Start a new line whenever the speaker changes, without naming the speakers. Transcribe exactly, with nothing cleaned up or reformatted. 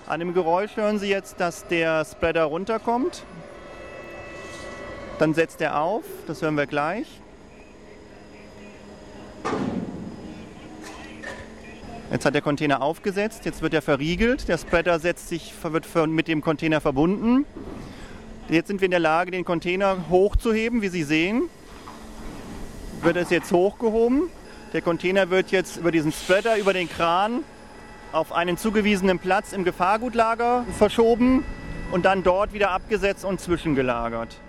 An dem Geräusch hören Sie jetzt, dass der Spreader runterkommt. Dann setzt er auf, das hören wir gleich. Jetzt hat der Container aufgesetzt, jetzt wird er verriegelt. Der Spreader setzt sich, wird mit dem Container verbunden. Jetzt sind wir in der Lage, den Container hochzuheben, wie Sie sehen. Wird es jetzt hochgehoben. Der Container wird jetzt über diesen Spreader, über den Kran auf einen zugewiesenen Platz im Gefahrgutlager verschoben und dann dort wieder abgesetzt und zwischengelagert.